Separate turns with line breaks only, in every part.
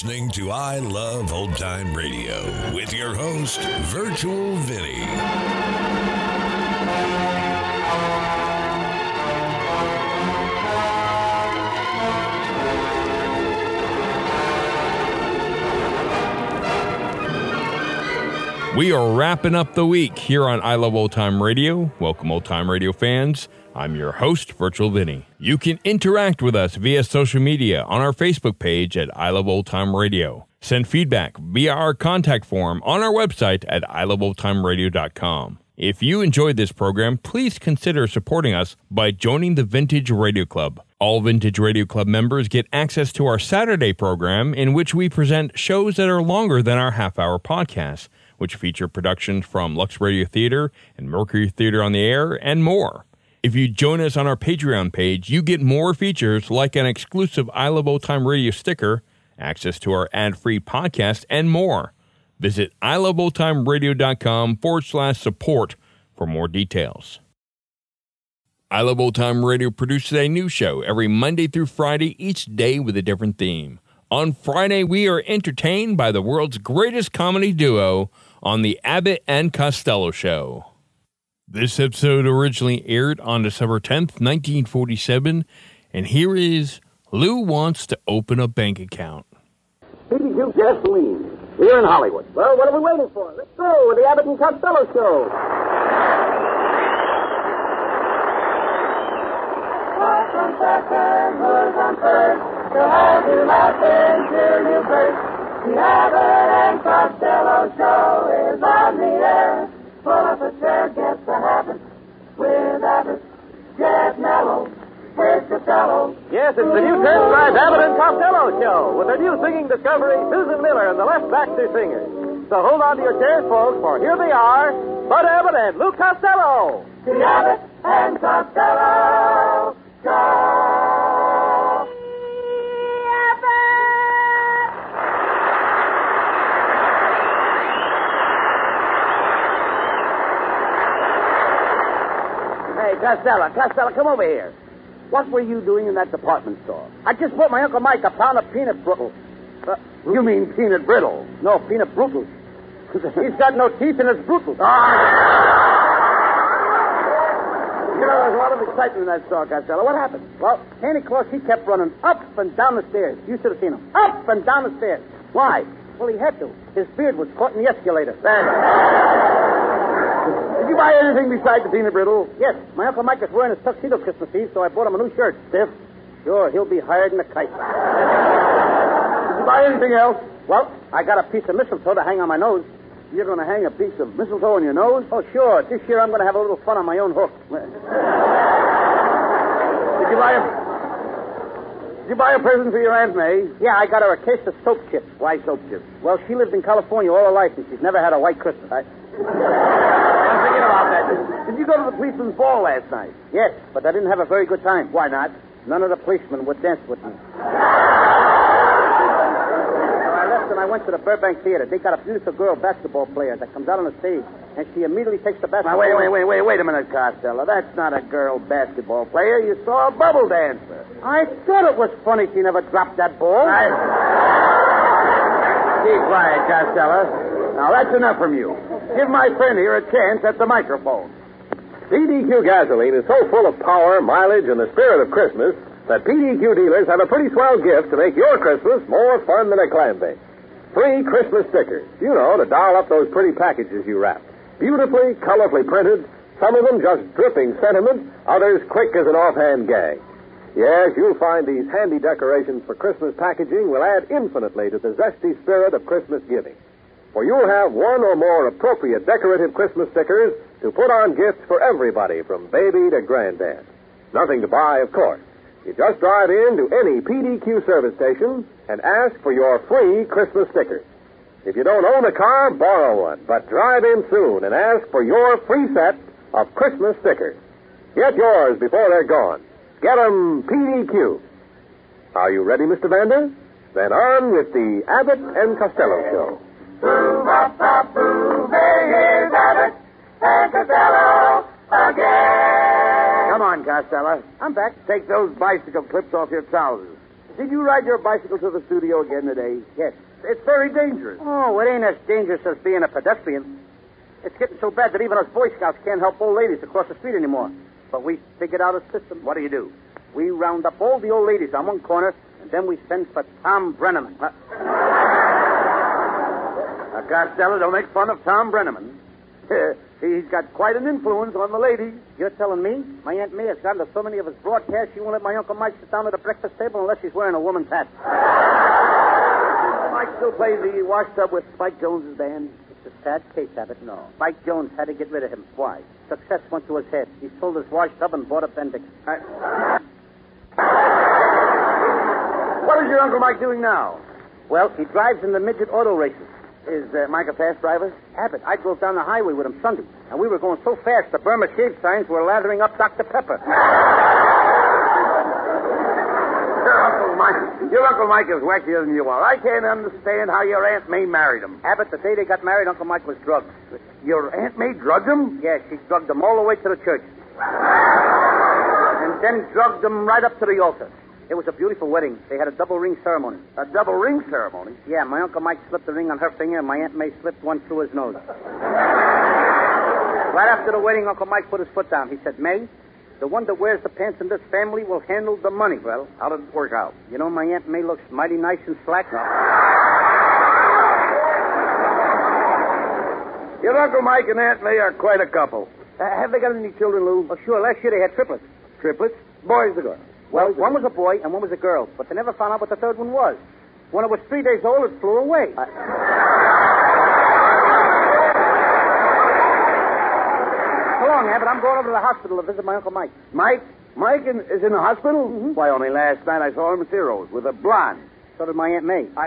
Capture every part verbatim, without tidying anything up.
listening to I Love Old Time Radio with your host, Virtual Vinny.
We are wrapping up the week here on I Love Old Time Radio. Welcome, Old Time Radio fans. I'm your host, Virtual Vinny. You can interact with us via social media on our Facebook page at I Love Old Time Radio. Send feedback via our contact form on our website at I love old time radio dot com. If you enjoyed this program, please consider supporting us by joining the Vintage Radio Club. All Vintage Radio Club members get access to our Saturday program, in which we present shows that are longer than our half-hour podcasts, which feature productions from Lux Radio Theater and Mercury Theater on the Air, and more. If you join us on our Patreon page, you get more features like an exclusive I Love Old Time Radio sticker, access to our ad-free podcast, and more. Visit I love old time radio dot com forward slash support for more details. I Love Old Time Radio produces a new show every Monday through Friday, each day with a different theme. On Friday, we are entertained by the world's greatest comedy duo on the Abbott and Costello Show. This episode originally aired on December tenth, nineteen forty-seven, and here is Lou Wants to Open a Bank Account.
P D Q Gasoline. We're in Hollywood. Well, what are we waiting for? Let's go with the Abbott and Costello Show. What's on second, who's on third? To have you laughing till you burst. The Abbott and Costello Show is on the air. Pull up a chair, get the habit. With Abbott, get mellow. Here's Costello. Yes, it's the new transcribed Abbott and Costello Show with a new singing discovery, Susan Miller and the Les Baxter Singers. So hold on to your chairs, folks, for here they are, Bud Abbott and Lou Costello. The Abbott and Costello Show. Hey, Costello, Costello, come over here. What were you doing in that department store? I just bought my Uncle Mike a pound of peanut brittle. Uh, you mean peanut brittle? No, peanut brutal. He's got no teeth and it's brutal. Ah! You know, there's a lot of excitement in that store, Costello. What happened? Well, Santa Claus, he kept running up and down the stairs. You should have seen him. Up and down the stairs. Why? Well, he had to. His beard was caught in the escalator. Did you buy anything besides the peanut brittle? Yes. My Uncle Mike is wearing his tuxedo Christmas Eve, so I bought him a new shirt, Stiff. Sure, he'll be hired in a kite. Did you buy anything else? Well, I got a piece of mistletoe to hang on my nose. You're going to hang a piece of mistletoe on your nose? Oh, sure. This year I'm going to have a little fun on my own hook. Did you buy a... Did you buy a present for your Aunt May? Yeah, I got her a case of soap chips. Why soap chips? Well, she lived in California all her life, and she's never had a white Christmas. I... Forget about that. Did you go to the policeman's ball last night? Yes, but I didn't have a very good time. Why not? None of the policemen would dance with me. So I left and I went to the Burbank Theater. They got a beautiful girl basketball player that comes out on the stage, and she immediately takes the basketball. Now, wait, wait, wait, wait, wait a minute, Costello. That's not a girl basketball player. You saw a bubble dancer. I thought it was funny she never dropped that ball. I... Keep quiet, Costello. Now, that's enough from you. Give my friend here a chance at the microphone.
P D Q gasoline is so full of power, mileage, and the spirit of Christmas that P D Q dealers have a pretty swell gift to make your Christmas more fun than a clam bake. Free Christmas stickers. You know, to doll up those pretty packages you wrap. Beautifully, colorfully printed, some of them just dripping sentiment, others quick as an offhand gag. Yes, you'll find these handy decorations for Christmas packaging will add infinitely to the zesty spirit of Christmas giving. For you'll have one or more appropriate decorative Christmas stickers to put on gifts for everybody from baby to granddad. Nothing to buy, of course. You just drive in to any P D Q service station and ask for your free Christmas stickers. If you don't own a car, borrow one, but drive in soon and ask for your free set of Christmas stickers. Get yours before they're gone. Get 'em P D Q. Are you ready, Mister Vander? Then on with the Abbott and Costello Show.
Boo-ba-ba-boo, here's Abbott and Costello again. Come on, Costello. I'm back. Take those bicycle clips off your trousers.
did you ride your bicycle to the studio again today?
Yes.
It's very dangerous.
Oh, it ain't as dangerous as being a pedestrian. It's getting so bad that even us Boy Scouts can't help old ladies across the street anymore. But we figured out a system.
What do you do?
We round up all the old ladies on one corner, and then we send for Tom Brenneman.
Uh, now, Costello, don't make fun of Tom Brenneman. He's got quite an influence on the ladies.
You're telling me? My Aunt May has gotten to so many of his broadcasts, she won't let my Uncle Mike sit down at the breakfast table unless he's wearing a woman's hat.
Mike still plays the wash tub with Spike Jones's band.
It's a sad case, Abbott. No. Spike Jones had to get rid of him. Why? Success went to his head. He sold his wash tub and bought a Bendix.
I... What is your Uncle Mike doing now?
Well, he drives in the midget auto races.
Is uh, Mike a fast driver?
Abbott, I drove down the highway with him Sunday, and we were going so fast the Burma shave signs were lathering up Doctor Pepper.
Your Uncle Mike, your Uncle Mike is wackier than you are. I can't understand how your Aunt May married him.
Abbott, the day they got married, Uncle Mike was drugged.
Your Aunt May drugged him?
Yes, she drugged him all the way to the church. And then drugged him right up to the altar. It was a beautiful wedding. They had a double ring ceremony.
A double ring ceremony?
Yeah, my Uncle Mike slipped the ring on her finger, and my Aunt May slipped one through his nose. Right after the wedding, Uncle Mike put his foot down. He said, May, the one that wears the pants in this family will handle the money.
Well, how did it work out?
You know, my Aunt May looks mighty nice and slack.
Your Uncle Mike and Aunt May are quite a couple. Uh, have they got any children, Lou?
Oh, sure. Last year they had triplets.
Triplets? Boys or girls?
Well, one was a boy and one was a girl, but they never found out what the third one was. When it was three days old, it flew away. I... So long, Abbott. I'm going over to the hospital to visit my Uncle Mike.
Mike? Mike in, is in the hospital?
Mm-hmm.
Why, only last night I saw him at Ciro's with a blonde.
So did my Aunt May.
I...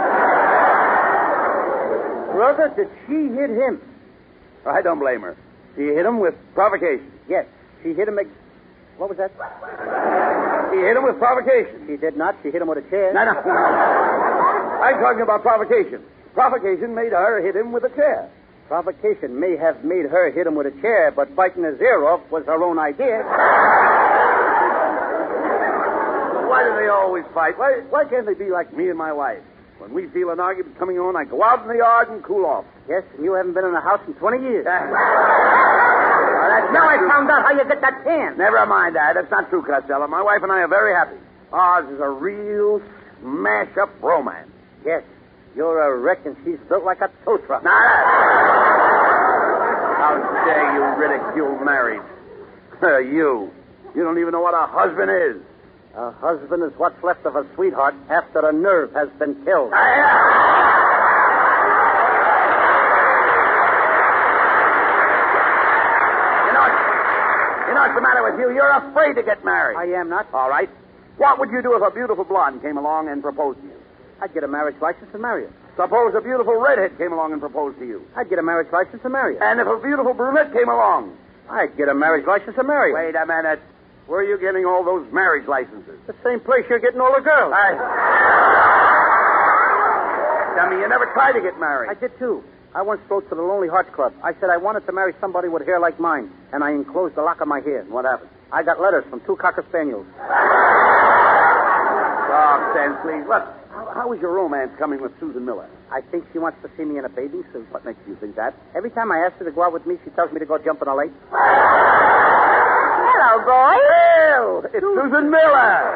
Brother, did she hit him?
I don't blame her. She hit him with provocation.
Yes, she hit him... Ex- what was that?
She hit him with provocation.
She did not. She hit him with a chair.
No, no, no. I'm talking about provocation. Provocation made her hit him with a chair.
Provocation may have made her hit him with a chair, but biting his ear off was her own idea.
Why do they always fight? Why, why can't they be like me and my wife? When we feel an argument coming on, I go out in the yard and cool off.
Yes, and you haven't been in the house in twenty years.
Uh,
now I found out how you get that can.
Never mind that. That's not true, Costello. My wife and I are very happy. Ours is a real smash-up romance.
Yes, you're a wreck and she's built like a tow truck.
Now, how dare you ridicule marriage? Uh, you. You don't even know what a husband is.
A husband is what's left of a sweetheart after a nerve has been killed.
You know, you know what's the matter with you? You're afraid to get married.
I am not.
All right. What would you do if a beautiful blonde came along and proposed to you?
I'd get a marriage license and marry her.
Suppose a beautiful redhead came along and proposed to you.
I'd get a marriage license and marry her.
And if a beautiful brunette came along?
I'd get a marriage license and marry her.
Wait a minute. Where are you getting all those marriage licenses?
The same place you're getting all the girls.
I... Tell me, you never tried to get married.
I did, too. I once wrote to the Lonely Hearts Club. I said I wanted to marry somebody with hair like mine, and I enclosed the lock of my hair.
What happened?
I got letters from two Cocker Spaniels.
Talk sense, please. Look, how, how is your romance coming with Susan Miller?
I think she wants to see me in a bathing suit.
What makes you think that?
Every time I ask her to go out with me, she tells me to go jump in a lake.
Hello, boy.
Well, it's Susan Miller.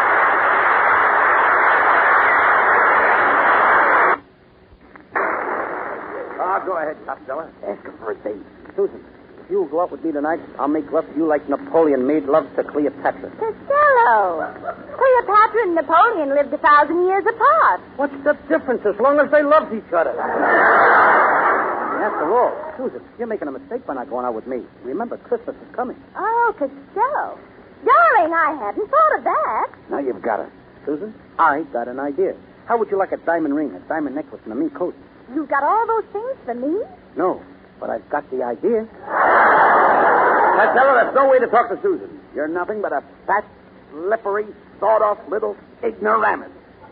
Oh, go ahead, Costello. Ask her for a date.
Susan, if you'll go out with me tonight, I'll make love to you like Napoleon made love to Cleopatra.
Costello. Cleopatra and Napoleon lived a thousand years apart.
What's the difference as long as they loved each other? After all, Susan, you're making a mistake by not going out with me. Remember, Christmas is coming.
Oh, Costello. Darling, I hadn't thought of that.
Now you've got it. Susan, I got an idea. How would you like a diamond ring, a diamond necklace, and a mean coat?
You've got all those things for me?
No, but I've got the idea.
Costello, that's no way to talk to Susan. You're nothing but a fat, slippery, sawed-off little ignoramus.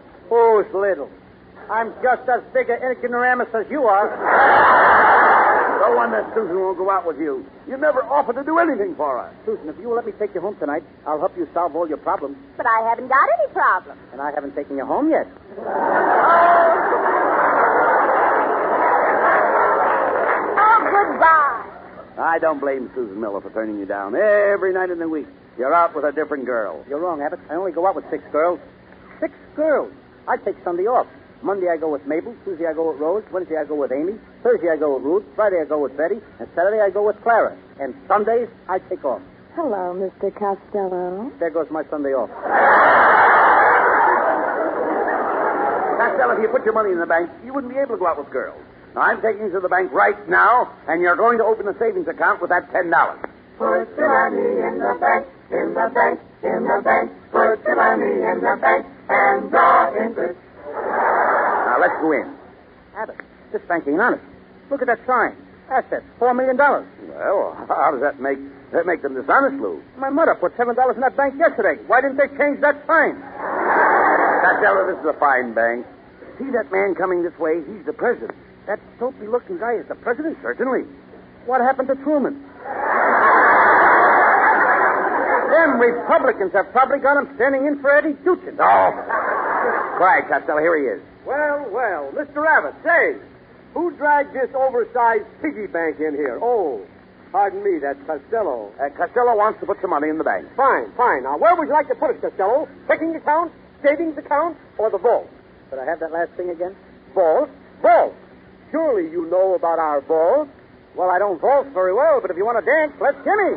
Who's little? I'm just as big an ignoramus as you are.
No wonder Susan won't go out with you. You never offered to do anything for her.
Susan, if you will let me take you home tonight, I'll help you solve all your problems.
But I haven't got any problem.
And I haven't taken you home yet.
Oh, goodbye.
I don't blame Susan Miller for turning you down. Every night in the week, you're out with a different girl.
You're wrong, Abbott. I only go out with six girls. Six girls. I take Sunday off. Monday I go with Mabel. Tuesday I go with Rose. Wednesday I go with Amy. Thursday I go with Ruth. Friday I go with Betty. And Saturday I go with Clara. And Sundays I take off.
Hello, Mister Costello.
There goes my Sunday off.
Costello, if you put your money in the bank, you wouldn't be able to go out with girls. Now, I'm taking you to the bank right now, and you're going to open a savings account with that ten dollars.
Put your money in the bank, in the bank, in the bank. Put your money in the bank and draw interest.
Now, let's go in.
Abbott, this bank ain't honest. Look at that sign. Assets, four million dollars.
Well, how does that make that make them dishonest, Lou?
My mother put seven dollars in that bank yesterday. Why didn't they change that sign?
Costello, this is a fine bank. See that man coming this way? He's the president.
That dopey-looking guy is the president?
Certainly.
What happened to Truman? Them Republicans have probably got him standing in for Eddie Duchin.
Oh. Quiet, Costello. Here he is.
Well, well, Mister Abbott, say, who dragged this oversized piggy bank in here? Oh, pardon me, that's Costello.
Uh, Costello wants to put some money in the bank.
Fine, fine. Now, where would you like to put it, Costello? Checking account, savings account, or the vault?
Could I have that last thing again?
Vault? Vault. Surely you know about our vault.
Well, I don't vault very well, but if you want to dance, let's shimmy.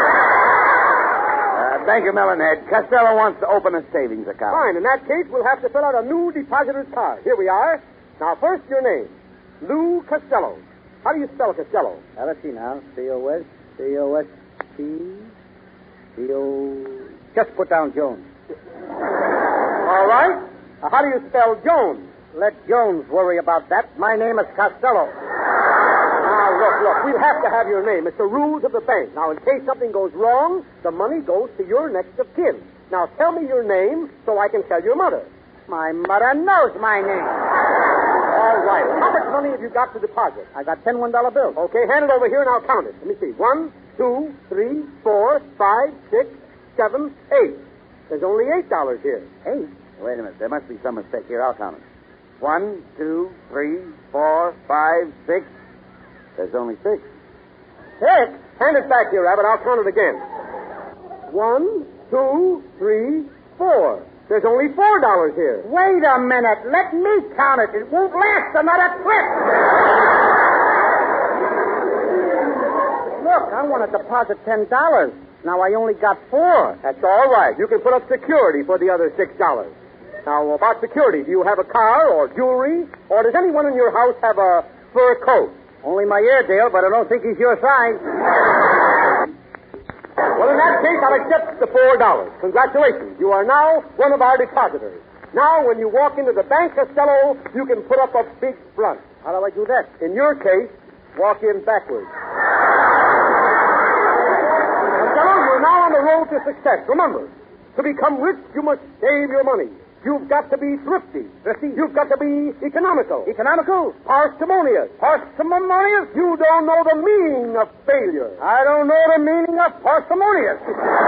Uh, Bank of Melonhead, Costello wants to open a savings account.
Fine. In that case, we'll have to fill out a new depositor's card. Here we are. Now, first, your name. Lou Costello. How do you spell Costello?
Now, let's see now. C O S C O S T C O... Just put down Jones.
All right. Now, how do you spell Jones?
Let Jones worry about that. My name is Costello.
Now, look, look. We'll have to have your name. It's the rules of the bank. Now, in case something goes wrong, the money goes to your next of kin. Now, tell me your name so I can tell your mother.
My mother knows my name.
All right. How much money have you got to deposit?
I got ten one-dollar bills.
Okay, hand it over here and I'll count it. Let me see. One, two, three, four, five, six, seven, eight. There's only eight dollars here.
Eight?
Wait a minute. There must be some mistake here. I'll count it. One, two, three, four, five, six. There's only six.
Six? Hand it back here, Abbott. I'll count it again. One, two, three, four. There's only four dollars here.
Wait a minute. Let me count it. It won't last another trip. Look, I want to deposit ten dollars. Now I only got four.
That's all right. You can put up security for the other six dollars. Now, about security, do you have a car or jewelry? Or does anyone in your house have a fur coat?
Only my Airedale, but I don't think he's your size.
Well, in that case, I'll accept the four dollars. Congratulations. You are now one of our depositors. Now, when you walk into the bank, Costello, you can put up a big front.
How do I do that?
In your case, walk in backwards. Costello, you're now on the road to success. Remember, to become rich, you must save your money. You've got to be thrifty. Thrifty? You've got to be economical.
Economical?
Parsimonious.
Parsimonious?
You don't know the meaning of failure.
I don't know the meaning of parsimonious.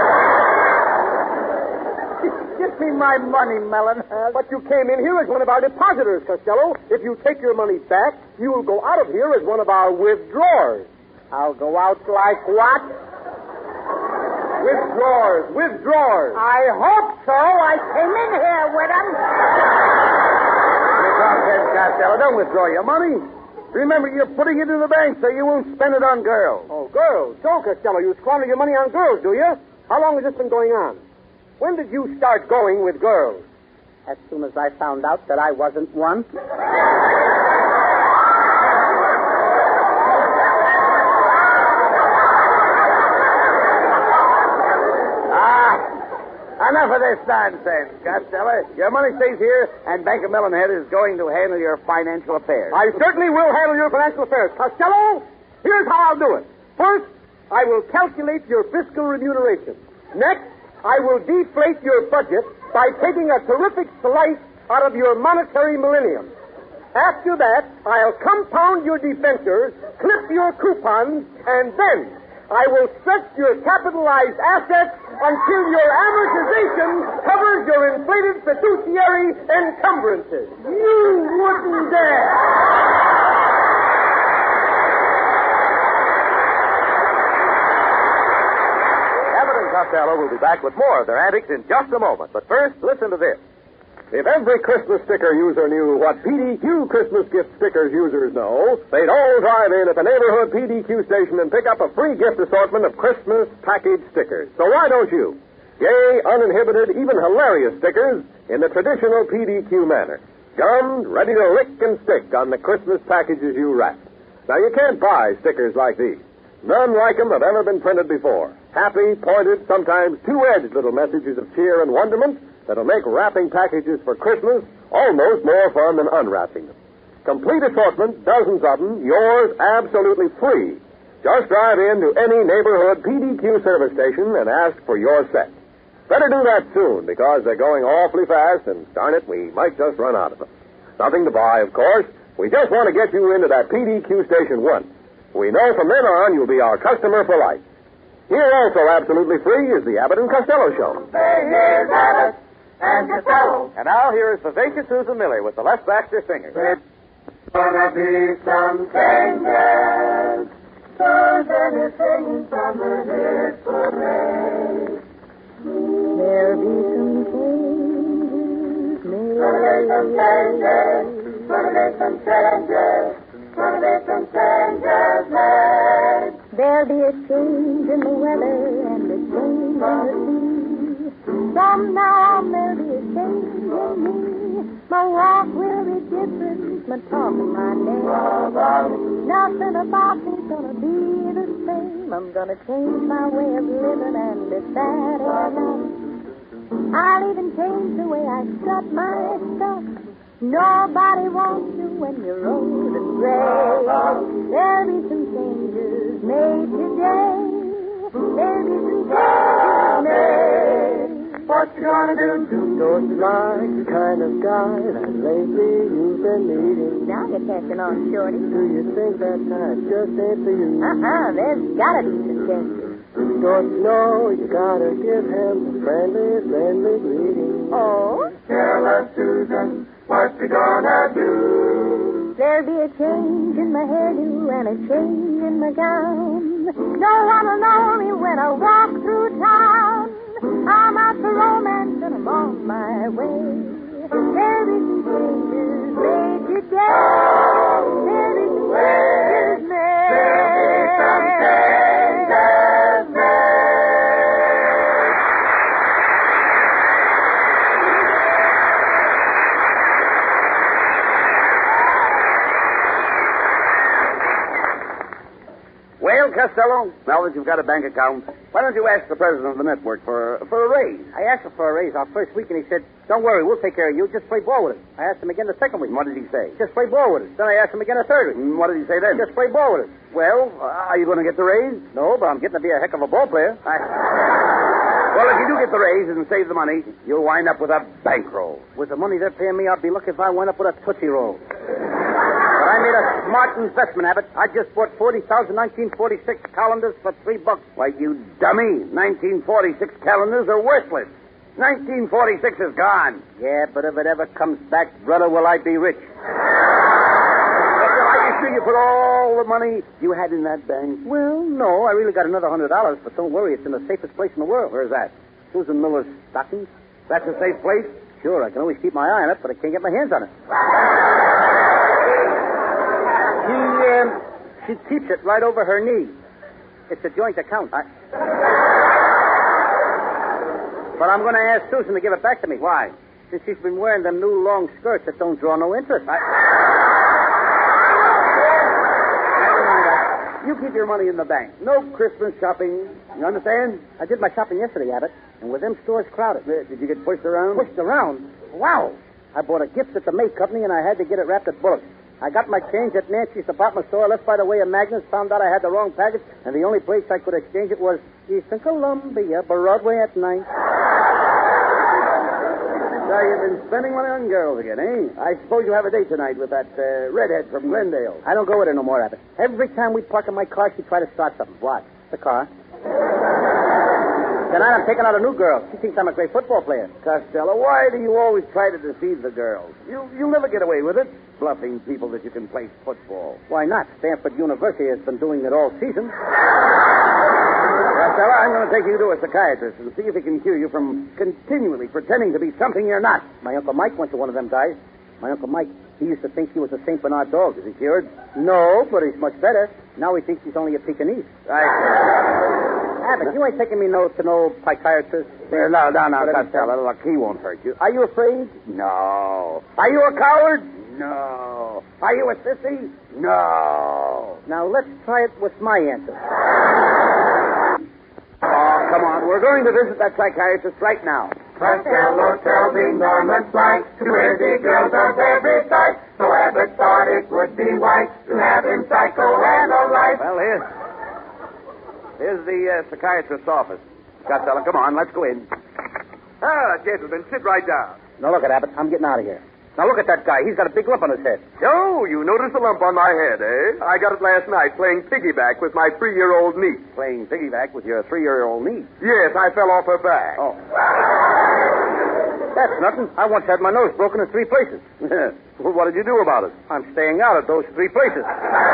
Give me my money, Melonhead.
But you came in here as one of our depositors, Costello. If you take your money back, you'll go out of here as one of our withdrawers.
I'll go out like what?
Withdrawers, withdrawers.
I hope so. I came in here with them.
Nonsense, Costello. Don't withdraw your money. Remember, you're putting it in the bank so you won't spend it on girls.
Oh, girls. So, Costello, you squander your money on girls, do you? How long has this been going on? When did you start going with girls?
As soon as I found out that I wasn't one.
Enough of this nonsense, Costello. Your money stays here, and Bank of Melonhead is going to handle your financial affairs.
I certainly will handle your financial affairs. Costello, here's how I'll do it. First, I will calculate your fiscal remuneration. Next, I will deflate your budget by taking a terrific slice out of your monetary millennium. After that, I'll compound your debentures, clip your coupons, and then I will stretch your capitalized assets until your amortization covers your inflated fiduciary encumbrances. You wouldn't dare.
Costello will be back with more of their antics in just a moment. But first, listen to this. If every Christmas sticker user knew what P D Q Christmas gift stickers users know, they'd all drive in at the neighborhood P D Q station and pick up a free gift assortment of Christmas package stickers. So why don't you? Gay, uninhibited, even hilarious stickers in the traditional P D Q manner. Gummed, ready to lick and stick on the Christmas packages you wrap. Now, you can't buy stickers like these. None like them have ever been printed before. Happy, pointed, sometimes two-edged little messages of cheer and wonderment that'll make wrapping packages for Christmas almost more fun than unwrapping them. Complete assortment, dozens of them, yours absolutely free. Just drive in to any neighborhood P D Q service station and ask for your set. Better do that soon, because they're going awfully fast, and darn it, we might just run out of them. Nothing to buy, of course. We just want to get you into that P D Q station once. We know from then on you'll be our customer for life. Here also, absolutely free, is the Abbott and Costello Show.
Say, here's Abbott and Costello.
And now here is Vivacious Susan Miller with the Les Baxter Singers.
It's gonna be some changes. Susan is singing from the hit parade.
There'll be some changes made.
Gonna be some changes. Gonna be some changes. Gonna be some changes made.
There'll be a change in the weather and a change in the sea. From now on there'll be a change in me. My walk will be different, my talk and my name. Nothing about me's gonna be the same. I'm gonna change my way of living and it's sad enough. I'll even change the way I strut my stuff. Nobody wants you when you're old and gray. There'll be some changes made today. There'll be some changes made.
What you gonna do?
Don't like the kind of guy that lately you've been meeting.
Now you're catching on, Shorty.
Do you think that time just ain't for you?
Uh-uh, there's gotta be some changes.
Don't you know you gotta give him a friendly, friendly greeting?
Oh?
Tell us, Susan, what you gonna do?
There'll be a change in my hairdo and a change in my gown. No one will know me when I walk through town. I'm out for romance and I'm on my way. There'll be some changes made today. There'll be some changes made.
There'll be some changes made.
Well, Costello, now that you've got a bank account, why don't you ask the president of the network for for a raise?
I asked him for a raise our first week, and he said, don't worry, we'll take care of you. Just play ball with us. I asked him again the second week.
What did he say?
Just play ball with us. Then I asked him again the third week.
And what did he say then?
Just play ball with us.
Well, uh, are you going to get the raise?
No, but I'm getting to be a heck of a ball player.
I... Well, if you do get the raise and save the money, you'll wind up with a bankroll.
With the money they're paying me, I'd be lucky if I went up with a Tootsie Roll. But I made a smart investment, Abbott. I just bought forty thousand nineteen forty-six calendars for three bucks.
Why, you dummy. nineteen forty-six calendars are worthless. nineteen forty-six is gone.
Yeah, but if it ever comes back, brother, will I be rich.
Are you sure you put all the money you had in that bank?
Well, no, I really got another hundred dollars, but don't worry, it's in the safest place in the world.
Where's that?
Susan Miller's stockings.
That's a safe place?
Sure, I can always keep my eye on it, but I can't get my hands on it. She, um, she keeps it right over her knee. It's a joint account. I... But I'm going to ask Susan to give it back to me.
Why?
Since she's been wearing them new long skirts that don't draw no interest. I...
You keep your money in the bank. No Christmas shopping. You understand?
I did my shopping yesterday, Abbott, and with them stores crowded.
Did you get pushed around?
Pushed around? Wow. I bought a gift at the May Company, and I had to get it wrapped at Bullock's. I got my change at Nancy's department store, left by the way of Magnus, found out I had the wrong package, and the only place I could exchange it was Eastern Columbia, Broadway at night.
So you've been spending money on girls again, eh? I suppose you have a date tonight with that uh, redhead from Glendale.
I don't go with her no more, Abbott. Every time we park in my car, she try to start something. What? The car. Tonight I'm taking out a new girl. She thinks I'm a great football player.
Costello, why do you always try to deceive the girls? You, you'll never get away with it, bluffing people that you can play football.
Why not? Stanford University has been doing it all season.
Costello, I'm going to take you to a psychiatrist and see if he can cure you from continually pretending to be something you're not.
My Uncle Mike went to one of them guys. My Uncle Mike, he used to think he was a Saint Bernard dog. Is he cured? No, but he's much better. Now he thinks he's only a Pekingese.
I
Abbott, you ain't taking me no to no psychiatrist.
There, no, no, no, Costello. Look, he won't hurt you. Are you afraid? No. Are you a coward? No. Are you a sissy? No.
Now let's try it with my answer.
Oh, come on. We're going to visit that psychiatrist right now.
Costello tells enormous lies to pretty girls of every type. So Abbott thought it would be wise to have him psychoanalyze.
Well, here's, here's the uh, psychiatrist's office. Costello, come on, let's go in.
Ah, gentlemen, sit right down.
Now look at Abbott. I'm getting out of here. Now look at that guy. He's got a big lump on his head.
Oh, you noticed the lump on my head, eh? I got it last night playing piggyback with my three-year-old niece.
Playing piggyback with your three-year-old niece?
Yes, I fell off her back.
Oh.
That's nothing. I once had my nose broken in three places.
Well, what did you do about it?
I'm staying out of those three places.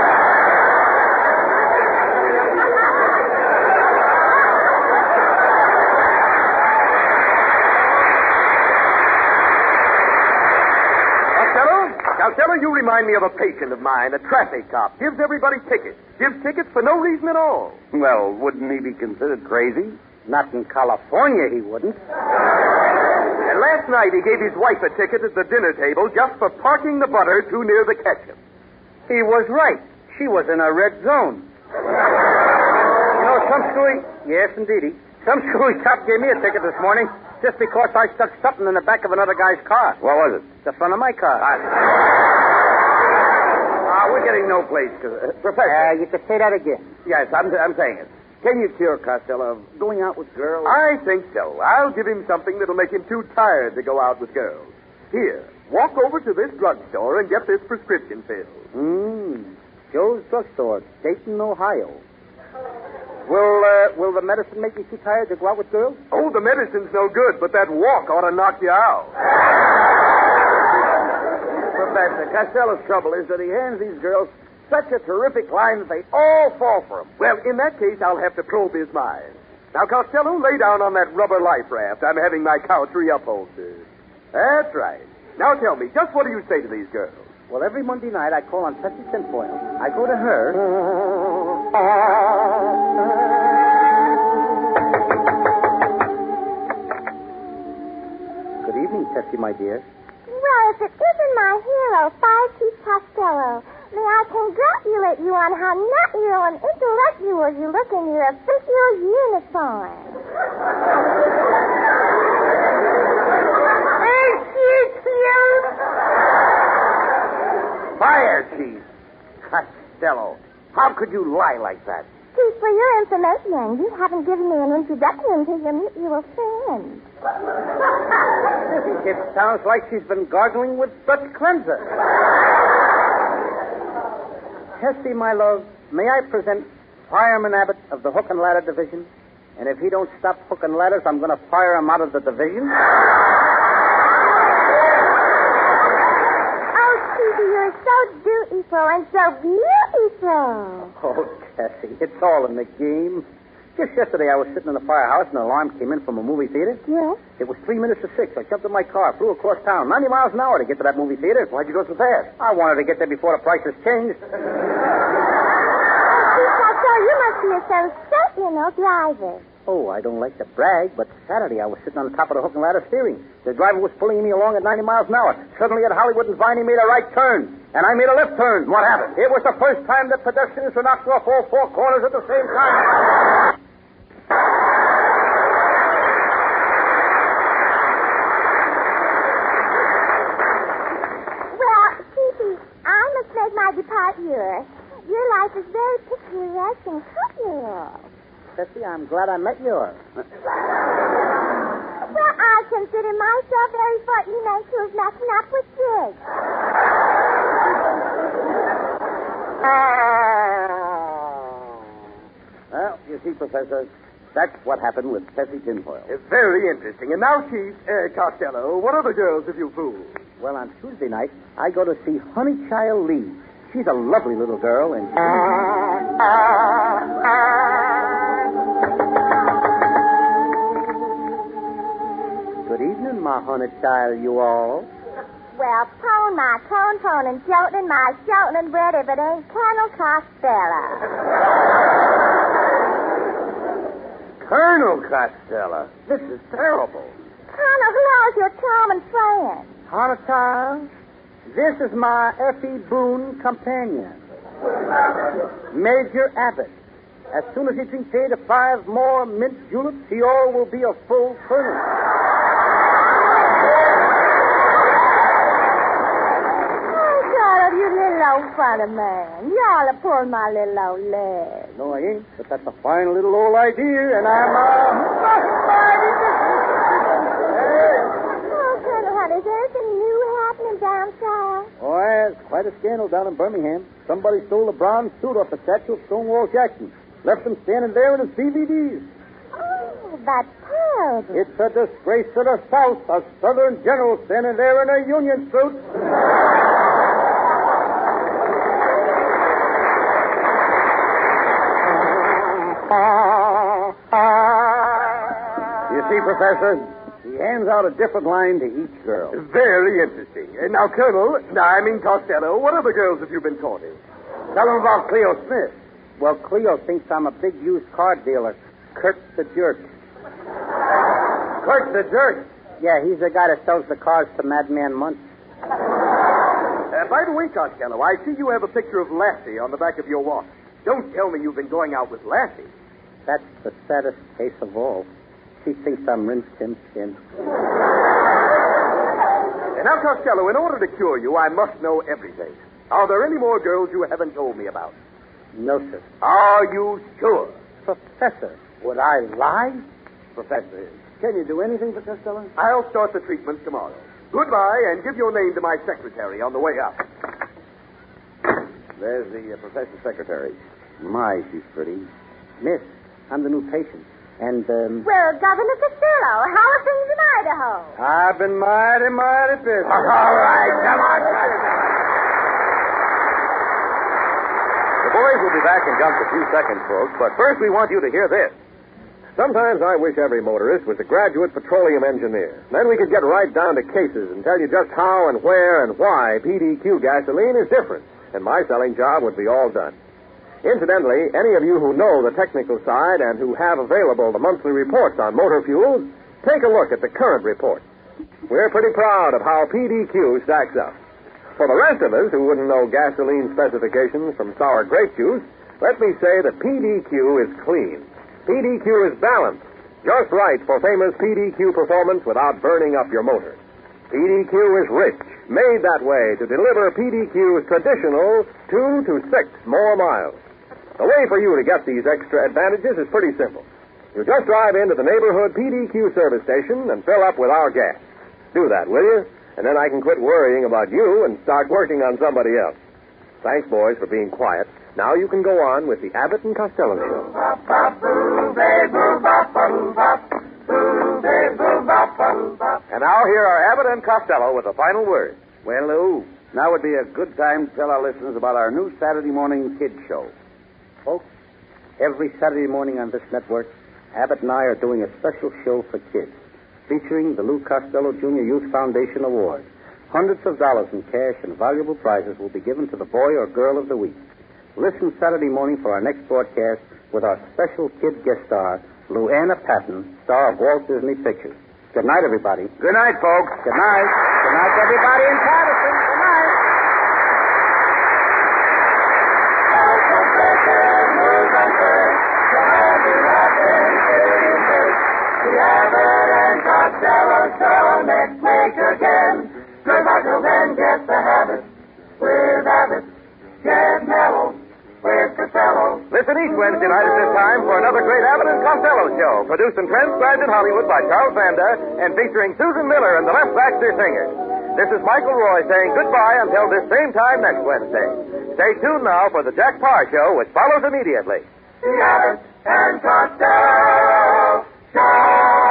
Costello, you remind me of a patient of mine, a traffic cop. Gives everybody tickets. Gives tickets for no reason at all.
Well, wouldn't he be considered crazy?
Not in California, he wouldn't.
And last night he gave his wife a ticket at the dinner table just for parking the butter too near the ketchup.
He was right. She was in a red zone. You know, some screwy... Yes, indeedy. Some screwy cop gave me a ticket this morning just because I stuck something in the back of another guy's car.
What was it?
The front of my car.
Ah, uh, we're getting no place. Uh, Professor.
Uh, you could say that again.
Yes, I'm, I'm saying it. Can you cure Costello of going out with girls?
I think so. I'll give him something that'll make him too tired to go out with girls. Here, walk over to this drugstore and get this prescription filled.
Hmm. Joe's Drugstore, Dayton, Ohio. Will uh, will the medicine make you too tired to go out with girls?
Oh, the medicine's no good, but that walk ought to knock you out.
Professor, Costello's trouble is that he hands these girls such a terrific line that they all fall for him.
Well, in that case, I'll have to probe his mind. Now, Costello, lay down on that rubber life raft. I'm having my couch re-upholstered. That's right. Now tell me, just what do you say to these girls?
Well, every Monday night I call on Tessie Tinfoil. I go to her. Good evening, Tessie, my dear.
Well, if it isn't my hero, Five Teeth Costello, may I congratulate you on how natural and intellectual you look in your official uniform.
Ain't she cute?
Fire, Chief. Costello, how could you lie like that?
Chief, for your information, you haven't given me an introduction to your mutual friend.
It sounds like she's been gargling with Dutch cleanser. Tessie, my love, may I present Fireman Abbott of the Hook and Ladder Division? And if he don't stop hooking ladders, I'm going to fire him out of the division.
You're so dutiful and so beautiful.
Oh, Tessie, it's all in the game. Just yesterday I was sitting in the firehouse and an alarm came in from a movie theater.
Yes?
It was three minutes to six. I jumped in my car, flew across town, ninety miles an hour to get to that movie theater.
Why'd you go so fast?
I wanted to get there before the prices changed.
So you must be a sensational driver.
Oh, I don't like to brag, but Saturday I was sitting on the top of the hook and ladder steering. The driver was pulling me along at ninety miles an hour. Suddenly at Hollywood and Vine, he made a right turn. And I made a left turn. What happened? It was the first time that pedestrians were knocked off all four corners at the same time.
Well, Fifi, I must make my departure. Your life is very picturesque and colorful.
Tessie, I'm glad I met you.
Well, I consider consider myself very fortunate man who's messing up with Jig.
Well, you see, Professor, that's what happened with Tessie Tinfoil.
It's very interesting. And now, Chief, uh, Costello, what other girls have you fooled?
Well, on Tuesday night, I go to see Honeychild Lee. She's a lovely little girl, and she... Good evening, my Honeychild, you all.
Well, pone my cone, pone, and joltin' my joltin' bread if it ain't Colonel Costello.
Colonel Costello, this is terrible.
Colonel, who else your common friend?
Honeychild, this is my Effie Boone companion, Major Abbott. As soon as he drinks eight or five more mint juleps, he all will be a full colonel.
You little old funny man. Y'all have pulled my little old leg.
No, I ain't, but that's a fine little old idea, and I'm, uh...
Oh, Colonel, what is there anything new happening down south?
Oh, yeah, it's quite a scandal down in Birmingham. Somebody stole the bronze suit off the statue of Stonewall Jackson. Left him standing there in his D V Ds.
Oh, that's terrible.
It's a disgrace to the South, a Southern general standing there in a Union suit. You see, Professor, he hands out a different line to each girl.
Very interesting. And now, Colonel, I mean Costello, what other girls have you been courting?
Tell him about Cleo Smith. Well, Cleo thinks I'm a big used car dealer, Kurt the Jerk.
Kurt the Jerk?
Yeah, he's the guy that sells the cars to Madman Munch.
Uh, by the way, Costello, I see you have a picture of Lassie on the back of your watch. Don't tell me you've been going out with Lassie.
That's the saddest case of all. She thinks I'm rinsed in skin.
And now, Costello, in order to cure you, I must know everything. Are there any more girls you haven't told me about?
No, sir.
Are you sure?
Professor, would I lie? Professor, can you do anything for Costello?
I'll start the treatment tomorrow. Goodbye, and give your name to my secretary on the way up.
There's the uh, professor's secretary.
My, she's pretty. Miss, I'm the new patient. And, um...
Well, Governor Costello, how are things in Idaho?
I've been mighty, mighty busy.
All right, come on,
The boys will be back in just a few seconds, folks, but first we want you to hear this. Sometimes I wish every motorist was a graduate petroleum engineer. Then we could get right down to cases and tell you just how and where and why P D Q gasoline is different, and my selling job would be all done. Incidentally, any of you who know the technical side and who have available the monthly reports on motor fuels, take a look at the current report. We're pretty proud of how P D Q stacks up. For the rest of us who wouldn't know gasoline specifications from sour grape juice, let me say that P D Q is clean. P D Q is balanced, just right for famous P D Q performance without burning up your motor. P D Q is rich, made that way to deliver P D Q's traditional two to six more miles. The way for you to get these extra advantages is pretty simple. You just drive into the neighborhood P D Q service station and fill up with our gas. Do that, will you? And then I can quit worrying about you and start working on somebody else. Thanks, boys, for being quiet. Now you can go on with the Abbott and Costello show. And now here are Abbott and Costello with the final word.
Well, Lou, now would be a good time to tell our listeners about our new Saturday morning kids show.
Folks, every Saturday morning on this network, Abbott and I are doing a special show for kids, featuring the Lou Costello Junior Youth Foundation Award. Hundreds of dollars in cash and valuable prizes will be given to the boy or girl of the week. Listen Saturday morning for our next broadcast with our special kid guest star, Luanna Patton, star of Walt Disney Pictures. Good night, everybody.
Good night, folks.
Good night. Good night, everybody in Patterson. Good night.
Next week again. Good luck till then, get the habit with Abbott. Get mellow with Costello.
Listen each Wednesday night at this time for another great Abbott and Costello show, produced and transcribed in Hollywood by Charles Vanda and featuring Susan Miller and the Les Baxter Singers. This is Michael Roy saying goodbye until this same time next Wednesday. Stay tuned now for the Jack Parr Show, which follows immediately.
The Abbott and Costello Show.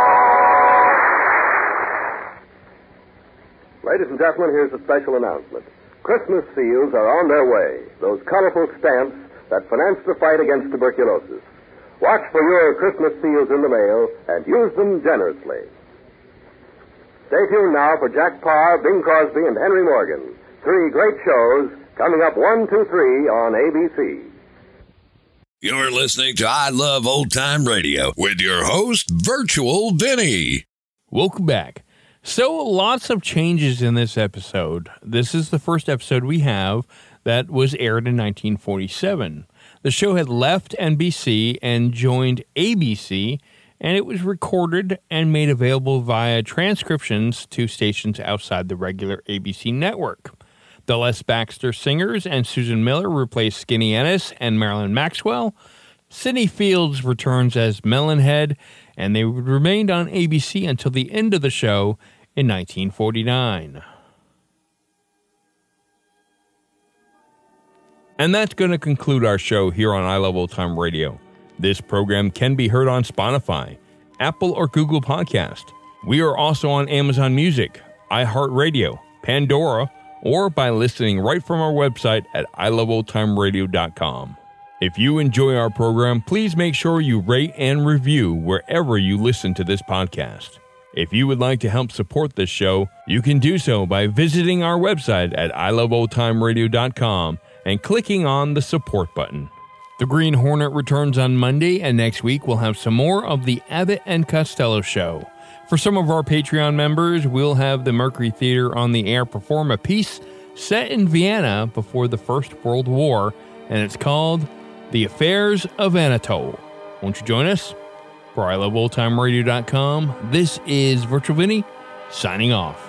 Ladies and gentlemen, here's a special announcement. Christmas seals are on their way. Those colorful stamps that finance the fight against tuberculosis. Watch for your Christmas seals in the mail and use them generously. Stay tuned now for Jack Parr, Bing Crosby, and Henry Morgan. Three great shows coming up one, two, three on A B C.
You're listening to I Love Old Time Radio with your host, Virtual Vinny.
Welcome back. So, lots of changes in this episode. This is the first episode we have that was aired in nineteen forty-seven. The show had left N B C and joined A B C, and it was recorded and made available via transcriptions to stations outside the regular A B C network. The Les Baxter Singers and Susan Miller replaced Skinny Ennis and Marilyn Maxwell. Sidney Fields returns as Melonhead, and they remained on A B C until the end of the show in nineteen forty-nine. And that's going to conclude our show here on I Love Old Time Radio. This program can be heard on Spotify, Apple or Google Podcast. We are also on Amazon Music, iHeartRadio, Pandora, or by listening right from our website at i love old time radio dot com. If you enjoy our program, please make sure you rate and review wherever you listen to this podcast. If you would like to help support this show, you can do so by visiting our website at i love old time radio dot com and clicking on the support button. The Green Hornet returns on Monday, and next week we'll have some more of the Abbott and Costello Show. For some of our Patreon members, we'll have the Mercury Theater on the air perform a piece set in Vienna before the First World War, and it's called The Affairs of Anatole. Won't you join us? For i love old time radio dot com, this is Virtual Vinny, signing off.